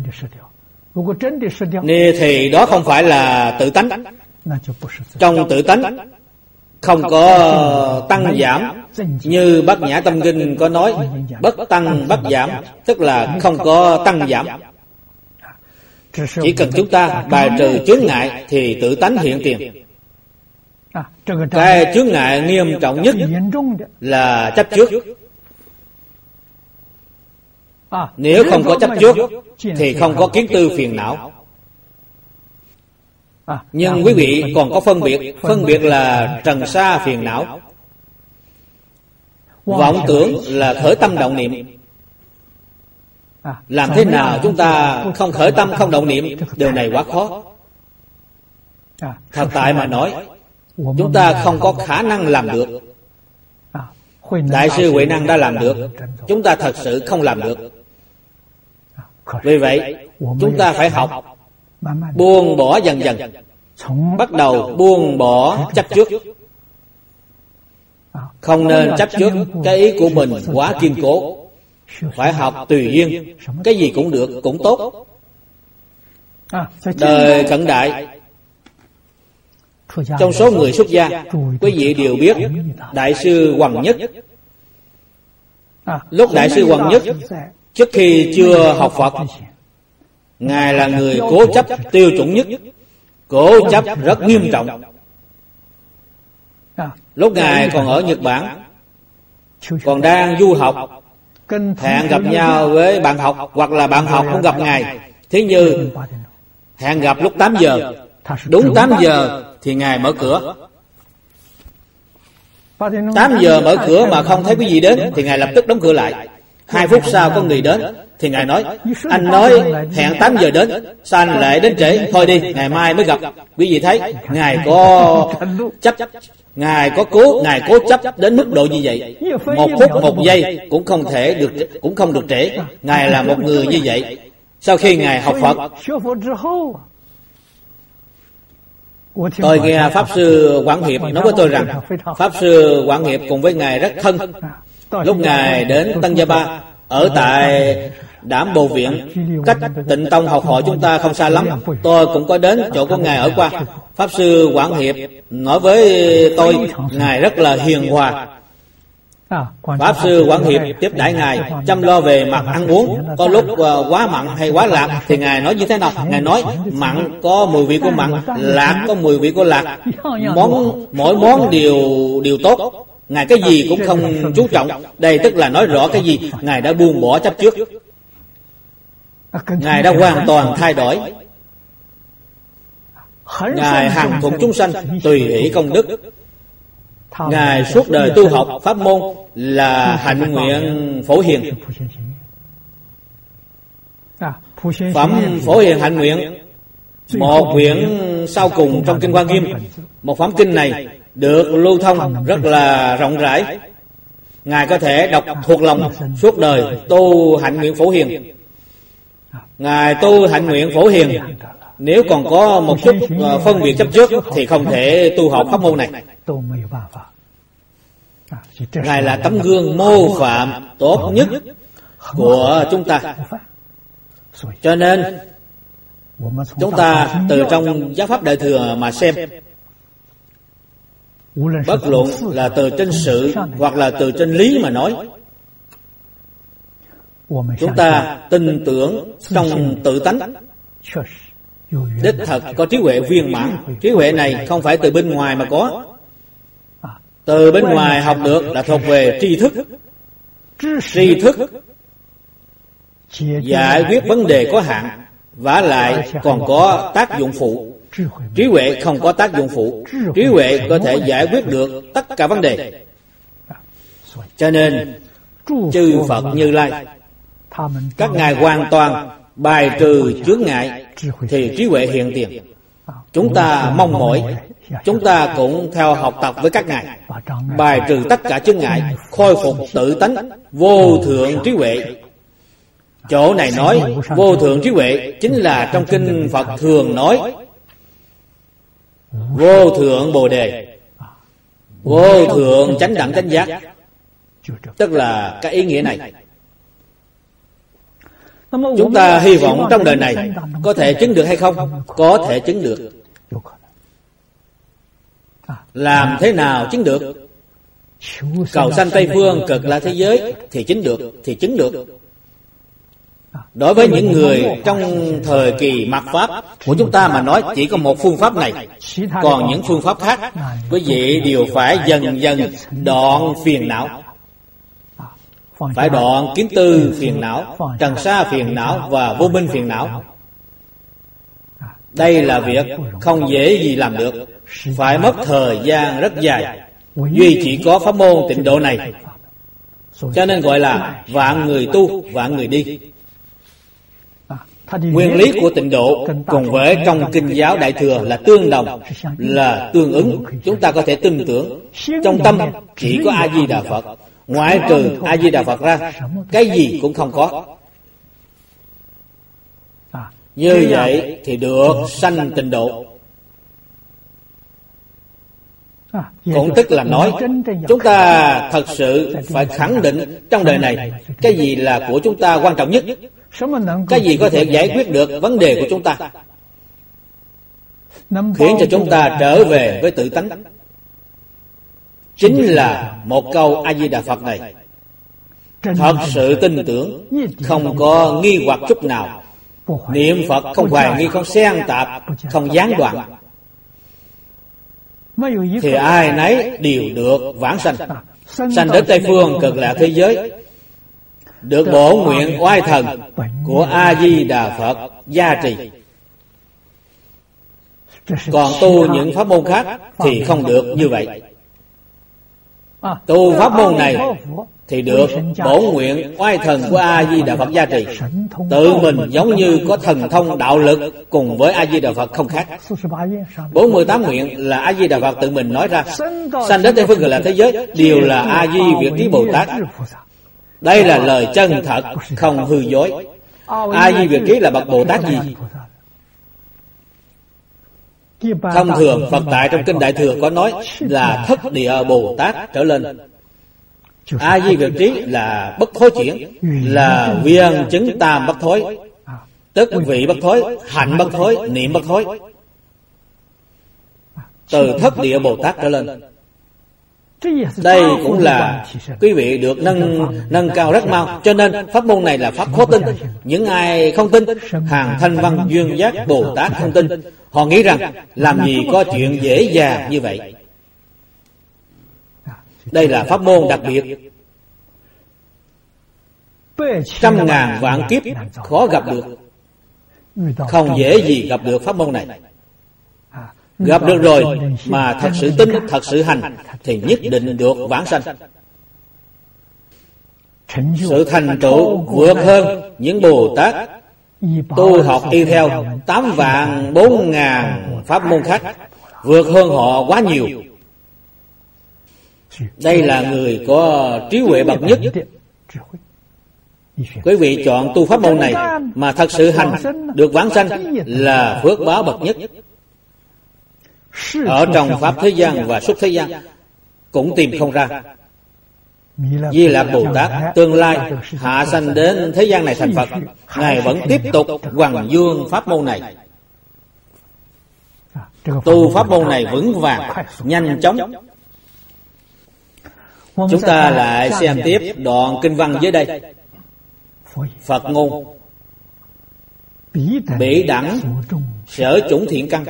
thì đó không phải là tự tánh. Trong tự tánh không có tăng giảm, như Bát Nhã Tâm Kinh có nói bất tăng bất giảm, tức là không có tăng giảm. Chỉ cần chúng ta bài trừ chướng ngại thì tự tánh hiện tiền. Cái chướng ngại nghiêm trọng nhất là chấp trước. Nếu không có chấp trước thì không có kiến tư phiền não. Nhưng quý vị còn có phân biệt. Phân biệt là trần sa phiền não. Vọng tưởng là khởi tâm động niệm. Làm thế nào chúng ta không khởi tâm không động niệm? Điều này quá khó. Thật tại mà nói, chúng ta không có khả năng làm được. Đại sư Huệ Năng đã làm được, chúng ta thật sự không làm được. Vì vậy chúng ta phải học buông bỏ dần dần, bắt đầu buông bỏ chấp trước. Không nên chấp trước cái ý của mình quá kiên cố. Phải học tùy duyên, cái gì cũng được, cũng tốt. Đời cận đại, trong số người xuất gia, quý vị đều biết Đại sư Hoằng Nhất. Lúc Đại sư Hoằng Nhất trước khi chưa học Phật, Ngài là người cố chấp tiêu chuẩn nhất, cố chấp rất nghiêm trọng. Lúc Ngài còn ở Nhật Bản, còn đang du học, hẹn gặp nhau với bạn học, hoặc là bạn học cũng gặp Ngài. Thế như hẹn gặp lúc tám giờ, đúng tám giờ thì Ngài mở cửa. Tám giờ mở cửa mà không thấy quý vị đến thì Ngài lập tức đóng cửa lại. Hai phút sau có người đến thì Ngài nói: anh nói hẹn tám giờ đến, sao anh lại đến trễ? Thôi đi, ngày mai mới gặp. Quý vị thấy Ngài có chấp, Ngài có cố, Ngài cố chấp đến mức độ như vậy. Một phút một giây cũng không thể được, cũng không được trễ. Ngài là một người như vậy. Sau khi Ngài học Phật, tôi nghe Pháp Sư Quảng Hiệp nói với tôi rằng Pháp Sư Quảng Hiệp cùng với Ngài rất thân. Lúc Ngài đến Tân Gia Ba, ở tại Đảm Bồ Viện, cách Tịnh Tông học hỏi chúng ta không xa lắm. Tôi cũng có đến chỗ của Ngài ở qua. Pháp Sư Quảng Hiệp nói với tôi, Ngài rất là hiền hòa. Pháp Sư Quảng Hiệp tiếp đãi Ngài, chăm lo về mặt ăn uống. Có lúc uh, quá mặn hay quá lạc thì Ngài nói như thế nào? Ngài nói mặn có mùi vị của mặn, lạc có mùi vị của lạc. Món mỗi món đều đều tốt. Ngài cái gì cũng không chú trọng. Đây tức là nói rõ cái gì? Ngài đã buông bỏ chấp trước. Ngài đã hoàn toàn thay đổi. Ngài hằng thuận chúng sanh, tùy hỷ công đức. Ngài suốt đời tu học pháp môn là hạnh nguyện phổ hiền. Phẩm phổ hiền hạnh nguyện, một quyển sau cùng trong Kinh Hoa Nghiêm. Một phẩm kinh này được lưu thông rất là rộng rãi. Ngài có thể đọc thuộc lòng suốt đời tu hạnh nguyện phổ hiền. Ngài tu hạnh nguyện phổ hiền, nếu còn có một chút phân biệt chấp trước thì không thể tu học pháp môn này. Ngài là tấm gương mô phạm tốt nhất của chúng ta. Cho nên chúng ta từ trong giáo pháp Đại Thừa mà xem, bất luận là từ trên sự hoặc là từ trên lý mà nói, chúng ta tin tưởng trong tự tánh đích thật có trí huệ viên mãn. Trí huệ này không phải từ bên ngoài mà có. Từ bên ngoài học được là thuộc về tri thức. Tri thức giải quyết vấn đề có hạn, vả lại còn có tác dụng phụ. Trí huệ không có tác dụng phụ. Trí huệ có thể giải quyết được tất cả vấn đề. Cho nên chư Phật Như Lai, các ngài hoàn toàn bài trừ chướng ngại thì trí huệ hiện tiền. Chúng ta mong mỏi, chúng ta cũng theo học tập với các ngài, bài trừ tất cả chướng ngại, khôi phục tự tánh vô thượng trí huệ. Chỗ này nói vô thượng trí huệ chính là trong kinh Phật thường nói vô thượng Bồ Đề, vô thượng chánh đẳng chánh giác, tức là cái ý nghĩa này. Chúng ta hy vọng trong đời này có thể chứng được hay không? Có thể chứng được. Làm thế nào chứng được? Cầu sanh Tây Phương cực lạc thế giới thì chứng được, thì chứng được. Đối với những người trong thời kỳ mạt Pháp của chúng ta mà nói, chỉ có một phương pháp này. Còn những phương pháp khác, quý vị đều phải dần dần đoạn phiền não. Phải đoạn kiến tư phiền não, trần sa phiền não và vô minh phiền não. Đây là việc không dễ gì làm được, phải mất thời gian rất dài. Duy chỉ có pháp môn tịnh độ này, cho nên gọi là vạn người tu, vạn người đi. Nguyên lý của tịnh độ cùng với trong kinh giáo Đại Thừa là tương đồng, là tương ứng. Chúng ta có thể tin tưởng trong tâm chỉ có A Di Đà Phật, ngoại trừ A Di Đà Phật ra cái gì cũng không có. Như vậy thì được sanh tịnh độ. Cũng tức là nói chúng ta thật sự phải khẳng định trong đời này cái gì là của chúng ta quan trọng nhất, cái gì có thể giải quyết được vấn đề của chúng ta, khiến cho chúng ta trở về với tự tánh, chính là một câu A Di Đà Phật này. Thật sự tin tưởng, không có nghi hoặc chút nào. Niệm Phật không hoài nghi, không xen tạp, không gián đoạn, thì ai nấy đều được vãng sanh, sanh đến Tây Phương cực lạc thế giới, được bổ nguyện oai thần của A Di Đà Phật gia trì. Còn tu những pháp môn khác thì không được như vậy. Tu pháp môn này thì được bổ nguyện oai thần của A Di Đà Phật gia trì. Tự mình giống như có thần thông đạo lực cùng với A Di Đà Phật không khác. Bốn mươi tám nguyện là A Di Đà Phật tự mình nói ra. Sanh đến Tây Phương cực lạc thế giới đều là A Di Việt Trí Bồ Tát. Đây là lời chân thật, không hư dối. A Di Việt Trí là bậc Bồ Tát gì? Thông thường Phật tại trong kinh Đại Thừa có nói là thất địa Bồ Tát trở lên. A Di Việt trí là bất thối chuyển, là viên chứng tam bất thối, tức vị bất thối, hạnh bất thối, niệm bất thối, từ thất địa Bồ Tát trở lên. Đây cũng là quý vị được nâng nâng cao rất mau. Cho nên pháp môn này là pháp khó tin. Những ai không tin, hàng thanh văn duyên giác Bồ Tát không tin. Họ nghĩ rằng làm gì có chuyện dễ dàng như vậy. Đây là pháp môn đặc biệt, trăm ngàn vạn kiếp khó gặp được, không dễ gì gặp được pháp môn này. Gặp được rồi mà thật sự tin, thật sự hành thì nhất định được vãng sanh. Sự thành tựu vượt hơn những Bồ Tát tu học y theo tám vạn bốn ngàn pháp môn khác, vượt hơn họ quá nhiều. Đây là người có trí huệ bậc nhất. Quý vị chọn tu pháp môn này mà thật sự hành được vãng sanh là phước báo bậc nhất. Ở trong pháp thế gian và xuất thế gian cũng tìm không ra. Di Lạc Bồ Tát tương lai hạ sanh đến thế gian này thành Phật, Ngài vẫn tiếp tục hoằng dương pháp môn này. Tu pháp môn này vững vàng, nhanh chóng. Chúng ta lại xem tiếp đoạn kinh văn dưới đây. Phật ngôn: Bỉ đẳng sở chủng thiện căn,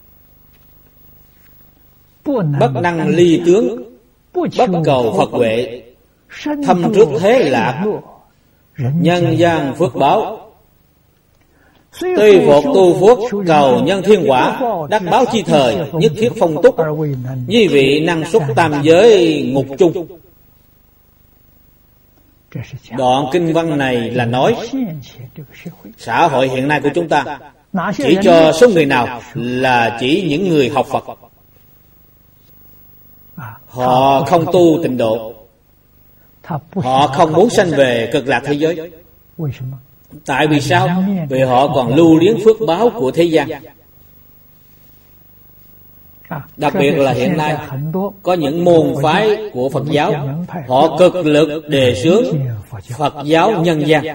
bất năng ly tướng, bất cầu Phật huệ, thâm trước thế lạc, nhân gian phước báo. Tuy Phật tu phước cầu nhân thiên quả, đắc báo chi thời, nhất thiết phong túc, như vị năng xuất tam giới ngục chung. Đoạn kinh văn này là nói xã hội hiện nay của chúng ta chỉ cho số người nào là chỉ những người học Phật. Họ không tu tịnh độ, họ không muốn sanh về cực lạc thế giới. Tại vì sao? Vì họ còn lưu luyến phước báo của thế gian. Đặc biệt là hiện nay có những môn phái của Phật giáo, họ cực lực đề xướng Phật giáo nhân gian,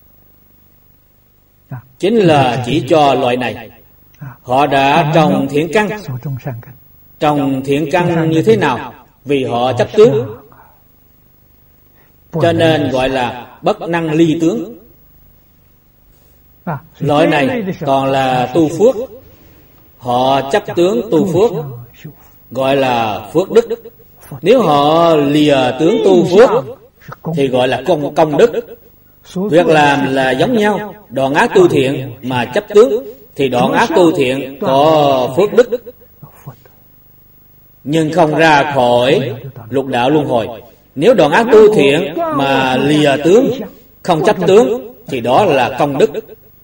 chính là chỉ cho loại này. Họ đã trồng thiện căn. Trồng thiện căn như thế nào? Vì họ chấp tướng, cho nên gọi là bất năng ly tướng. Loại này còn là tu phước. Họ chấp tướng tu phước, gọi là phước đức. Nếu họ lìa tướng tu phước thì gọi là công, công đức. Việc làm là giống nhau. Đoạn ác tu thiện mà chấp tướng thì đoạn ác tu thiện có phước đức, nhưng không ra khỏi lục đạo luân hồi. Nếu đoạn ác tu thiện mà lìa tướng, không chấp tướng thì đó là công đức.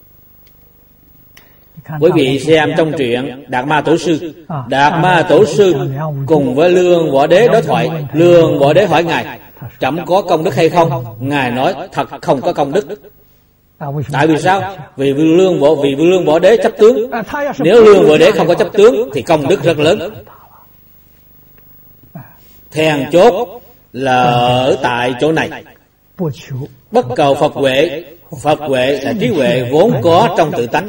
Quý vị xem trong truyện Đạt Ma Tổ Sư, Đạt Ma Tổ Sư cùng với Lương Võ Đế đối thoại. Lương Võ Đế hỏi Ngài: trẫm có công đức hay không? Ngài nói: thật không có công đức. Tại vì sao? Vì Lương Võ vì Lương Võ Đế chấp tướng. Nếu Lương Võ Đế không có chấp tướng thì công đức rất lớn. Then chốt là ở tại chỗ này. Bất cầu Phật huệ. Phật huệ là trí huệ vốn có trong tự tánh,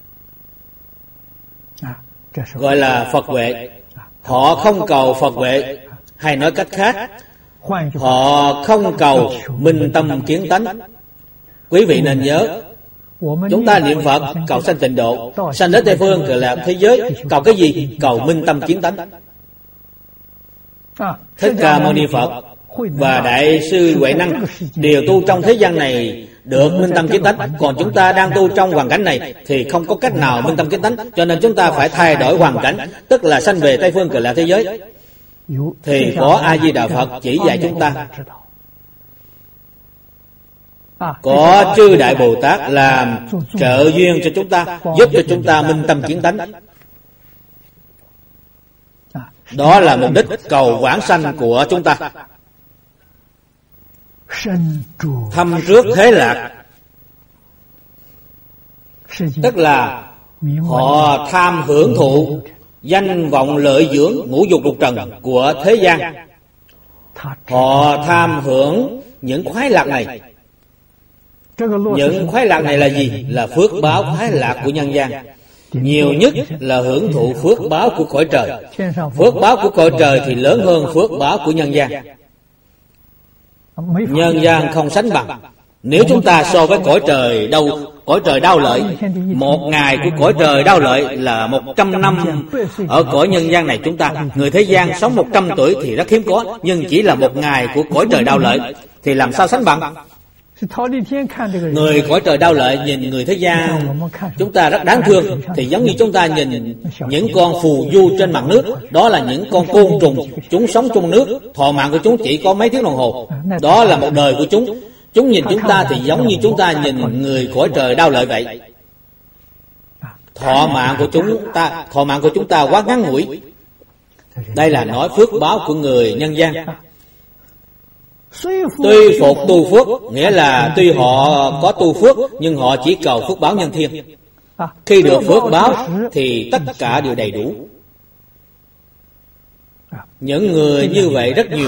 gọi là Phật huệ. Họ không cầu Phật huệ, hay nói cách khác, họ không cầu minh tâm kiến tánh. Quý vị nên nhớ, chúng ta niệm Phật cầu sanh tịnh độ, sanh đến Tây Phương Cực Lạc thế giới, cầu cái gì? Cầu minh tâm kiến tánh. Thích Ca Mâu Ni Phật và Đại sư Huệ Năng đều tu trong thế gian này được minh tâm kiến tánh. Còn chúng ta đang tu trong hoàn cảnh này thì không có cách nào minh tâm kiến tánh. Cho nên chúng ta phải thay đổi hoàn cảnh, tức là sanh về Tây Phương Cực Lạc thế giới. Thì có A Di Đà Phật chỉ dạy chúng ta, có chư Đại Bồ Tát làm trợ duyên cho chúng ta, giúp cho chúng ta minh tâm kiến tánh. Đó là mục đích cầu vãng sanh của chúng ta. Thâm trước thế lạc, tức là họ tham hưởng thụ danh vọng lợi dưỡng ngũ dục lục trần của thế gian. Họ tham hưởng những khoái lạc này. Những khoái lạc này là gì? Là phước báo khoái lạc của nhân gian. Nhiều nhất là hưởng thụ phước báo của cõi trời. Phước báo của cõi trời thì lớn hơn phước báo của nhân gian. Nhân gian không sánh bằng. Nếu chúng ta so với cõi trời đau, cõi trời đau lợi, một ngày của cõi trời đau lợi là một trăm năm ở cõi nhân gian này chúng ta. Người thế gian sống một trăm tuổi thì rất hiếm có, nhưng chỉ là một ngày của cõi trời đau lợi thì làm sao sánh bằng? Người cõi trời đau lợi nhìn người thế gian chúng ta rất đáng thương, thì giống như chúng ta nhìn những con phù du trên mặt nước. Đó là những con côn trùng, chúng sống trong nước, thọ mạng của chúng chỉ có mấy tiếng đồng hồ. Đó là một đời của chúng. Chúng nhìn chúng ta thì giống như chúng ta nhìn người cõi trời đau lợi vậy. Thọ mạng của chúng ta, thọ mạng của chúng ta quá ngắn ngủi. Đây là nói phước báo của người nhân gian. Tuy phục tu phước, nghĩa là tuy họ có tu phước nhưng họ chỉ cầu phước báo nhân thiên. Khi được phước báo thì tất cả đều đầy đủ. Những người như vậy rất nhiều.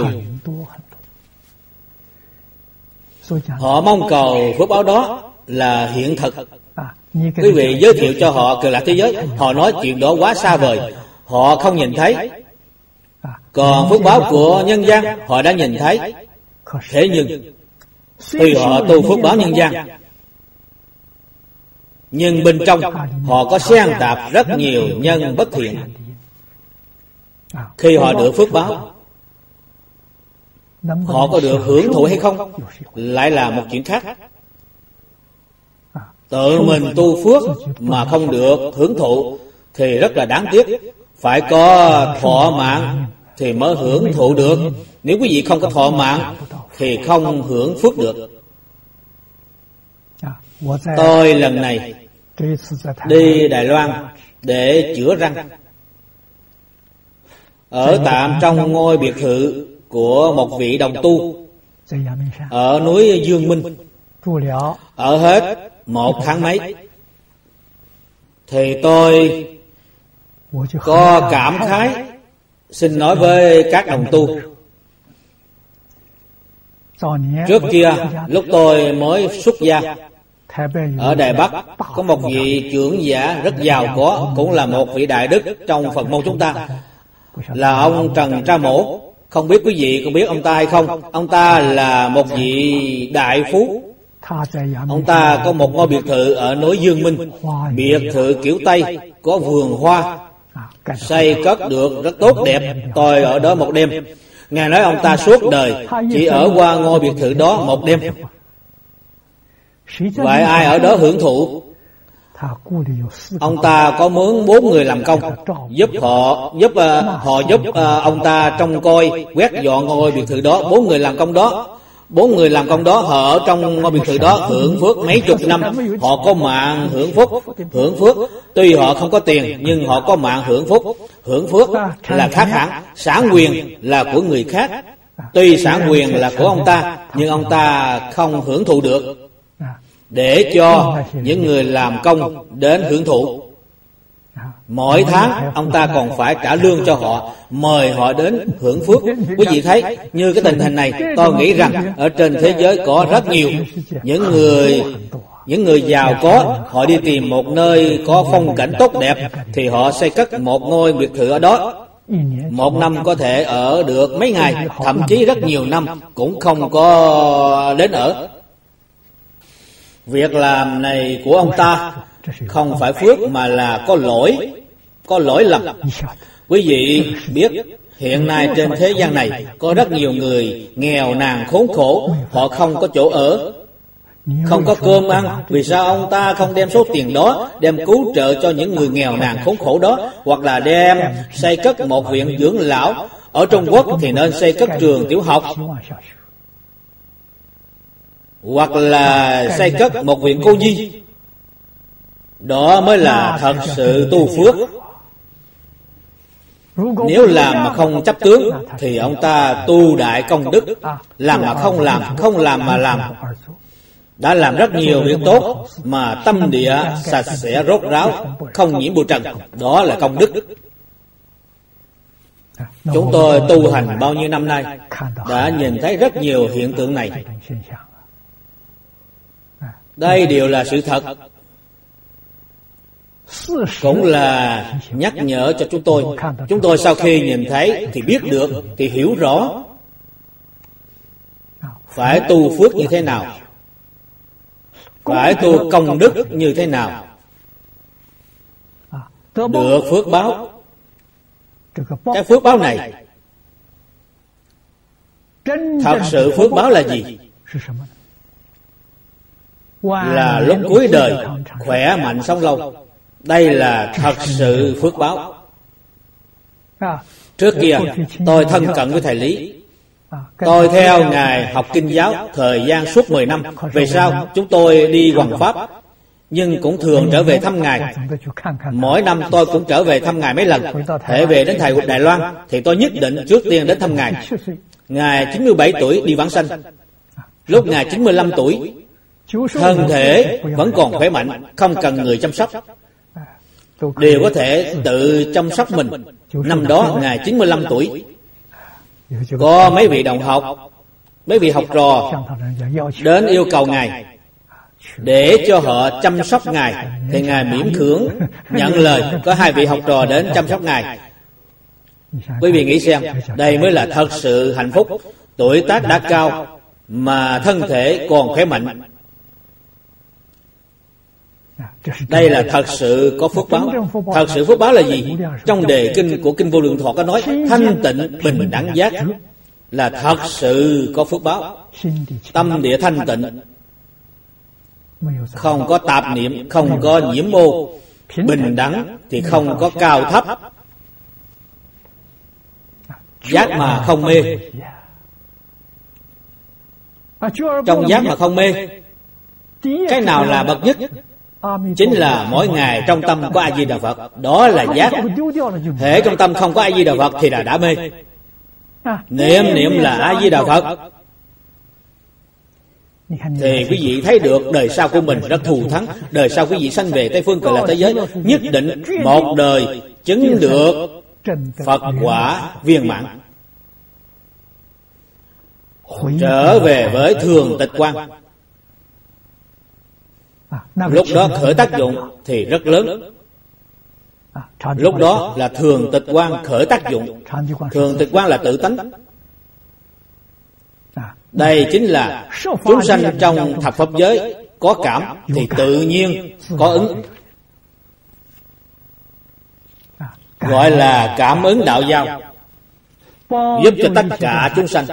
Họ mong cầu phước báo đó là hiện thực. Quý vị giới thiệu cho họ Cực Lạc thế giới, họ nói chuyện đó quá xa vời, họ không nhìn thấy. Còn phước báo của nhân gian họ đã nhìn thấy. Thế nhưng tuy họ tu phước báo nhân gian, nhưng bên trong họ có xen tạp rất nhiều nhân bất thiện. Khi họ được phước báo, họ có được hưởng thụ hay không lại là một chuyện khác. Tự mình tu phước mà không được hưởng thụ thì rất là đáng tiếc. Phải có thọ mạng thì mới hưởng thụ được. Nếu quý vị không có thọ mạng thì không hưởng phước được. Tôi lần này đi Đài Loan để chữa răng, ở tạm trong ngôi biệt thự của một vị đồng tu ở núi Dương Minh. Ở hết một tháng mấy thì tôi có cảm khái xin nói với các đồng tu. Trước kia lúc tôi mới xuất gia ở Đài Bắc, có một vị trưởng giả rất giàu có, cũng là một vị đại đức trong Phật môn chúng ta, là ông Trần Tra Mổ. Không biết quý vị có biết ông ta hay không? Ông ta là một vị đại phú. Ông ta có một ngôi biệt thự ở núi Dương Minh. Biệt thự kiểu Tây, có vườn hoa, xây cất được rất tốt đẹp. Tôi ở đó một đêm. Ngài nói ông ta suốt đời chỉ ở qua ngôi biệt thự đó một đêm. Vậy ai ở đó hưởng thụ? Ông ta có mướn bốn người làm công, giúp họ giúp uh, họ giúp uh, ông ta trông coi, quét dọn ngôi biệt thự đó. Bốn người làm công đó, bốn người làm công đó họ ở trong ngôi biệt thự đó hưởng phước mấy chục năm. Họ có mạng hưởng phúc, hưởng phước. Tuy họ không có tiền nhưng họ có mạng hưởng phúc. Hưởng phước là khác hẳn. Sản quyền là của người khác. Tuy sản quyền là của ông ta nhưng ông ta không hưởng thụ được, để cho những người làm công đến hưởng thụ. Mỗi tháng ông ta còn phải trả lương cho họ, mời họ đến hưởng phước. Quý vị thấy như cái tình hình này, tôi nghĩ rằng ở trên thế giới có rất nhiều những người những người giàu có, họ đi tìm một nơi có phong cảnh tốt đẹp thì họ xây cất một ngôi biệt thự ở đó. Một năm có thể ở được mấy ngày, thậm chí rất nhiều năm cũng không có đến ở. Việc làm này của ông ta không phải phước mà là có lỗi, có lỗi lầm. Quý vị biết hiện nay trên thế gian này có rất nhiều người nghèo nàn khốn khổ, họ không có chỗ ở, không có cơm ăn. Vì sao ông ta không đem số tiền đó đem cứu trợ cho những người nghèo nàn khốn khổ đó, hoặc là đem xây cất một viện dưỡng lão? Ở Trung Quốc thì nên xây cất trường tiểu học, hoặc là xây cất một viện cô nhi. Đó mới là thật sự tu phước. Nếu làm mà không chấp tướng thì ông ta tu đại công đức. Làm mà không làm, không làm mà làm, đã làm rất nhiều việc tốt mà tâm địa sạch sẽ rốt ráo, không nhiễm bụi trần. Đó là công đức. Chúng tôi tu hành bao nhiêu năm nay đã nhìn thấy rất nhiều hiện tượng này. Đây đều là sự thật, cũng là nhắc nhở cho chúng tôi. Chúng tôi sau khi nhìn thấy thì biết được, thì hiểu rõ phải tu phước như thế nào, phải tu công đức như thế nào, được phước báo. Cái phước báo này, thật sự phước báo là gì? Là lúc cuối đời khỏe mạnh sống lâu. Đây là thật sự phước báo. Trước kia tôi thân cận với thầy Lý, tôi theo Ngài học kinh giáo thời gian suốt mười năm. Về sau chúng tôi đi hoằng pháp, nhưng cũng thường trở về thăm Ngài. Mỗi năm tôi cũng trở về thăm Ngài mấy lần. Hễ về đến Thầy Đài Loan thì tôi nhất định trước tiên đến thăm Ngài. Ngài chín mươi bảy tuổi đi vãng sanh. Lúc Ngài chín mươi lăm tuổi, thân thể vẫn còn khỏe mạnh, không cần người chăm sóc, đều có thể tự chăm sóc mình. Năm đó Ngài chín mươi lăm tuổi. Có mấy vị đồng học, mấy vị học trò đến yêu cầu Ngài để cho họ chăm sóc Ngài, thì Ngài mỉm cười nhận lời. Có hai vị học trò đến chăm sóc Ngài. Quý vị nghĩ xem, đây mới là thật sự hạnh phúc. Tuổi tác đã cao mà thân thể còn khỏe mạnh. Đây là thật sự có phước báo. Thật sự phước báo là gì? Trong đề kinh của Kinh Vô Lượng Thọ có nói thanh tịnh bình đẳng giác là thật sự có phước báo. Tâm địa thanh tịnh, không có tạp niệm, không có nhiễm ô. Bình đẳng thì không có cao thấp. Giác mà không mê. Trong giác mà không mê, cái nào là bậc nhất? Chính là mỗi ngày trong tâm có A Di Đà Phật. Đó là giác. Hễ trong tâm không có A Di Đà Phật thì là đã mê. Niệm niệm là A Di Đà Phật, thì quý vị thấy được đời sau của mình rất thù thắng. Đời sau quý vị sanh về Tây Phương Cực Lạc thế giới, nhất định một đời chứng được Phật quả viên mãn, trở về với thường tịch quan. Lúc đó khởi tác dụng thì rất lớn. Lúc đó là thường tịch quan khởi tác dụng. Thường tịch quan là tự tánh. Đây chính là chúng sanh trong thập pháp giới có cảm thì tự nhiên có ứng, gọi là cảm ứng đạo giao, giúp cho tất cả chúng sanh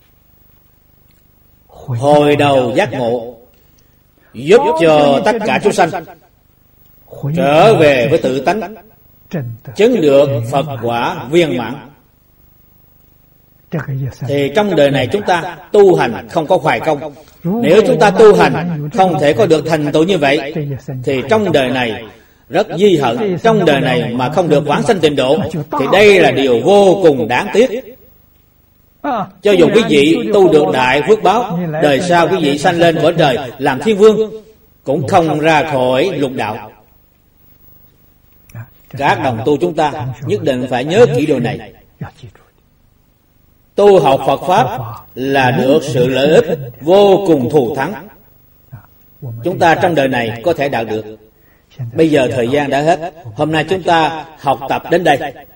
hồi đầu giác ngộ, giúp cho tất cả chúng sanh trở về với tự tánh, chứng được Phật quả viên mãn. Thì trong đời này chúng ta tu hành không có hoài công. Nếu chúng ta tu hành không thể có được thành tựu như vậy, thì trong đời này rất di hận. Trong đời này mà không được vãng sanh tịnh độ, thì đây là điều vô cùng đáng tiếc. Cho dù quý vị tu được đại phước báo, đời sau quý vị sanh lên cõi trời làm thiên vương, cũng không ra khỏi lục đạo. Các đồng tu chúng ta nhất định phải nhớ kỹ điều này. Tu học Phật Pháp là được sự lợi ích vô cùng thù thắng. Chúng ta trong đời này có thể đạt được. Bây giờ thời gian đã hết. Hôm nay chúng ta học tập đến đây.